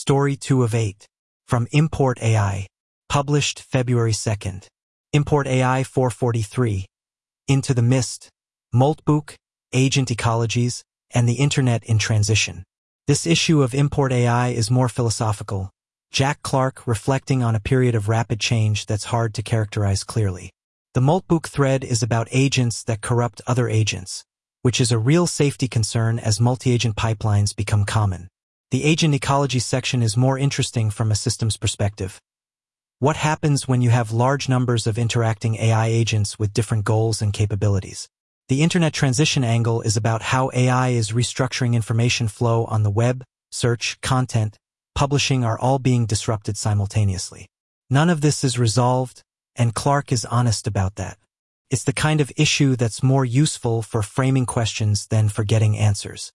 Story 2 of 8. From Import AI. Published February 2nd. Import AI 443. Into the Mist. Moltbook, Agent Ecologies, and the Internet in Transition. This issue of Import AI is more philosophical. Jack Clark reflecting on a period of rapid change that's hard to characterize clearly. The Moltbook thread is about agents that corrupt other agents, which is a real safety concern as multi-agent pipelines become common. The Agent Ecology section is more interesting from a systems perspective. What happens when you have large numbers of interacting AI agents with different goals and capabilities? The Internet transition angle is about how AI is restructuring information flow on the web, search, content, publishing are all being disrupted simultaneously. None of this is resolved, and Clark is honest about that. It's the kind of issue that's more useful for framing questions than for getting answers.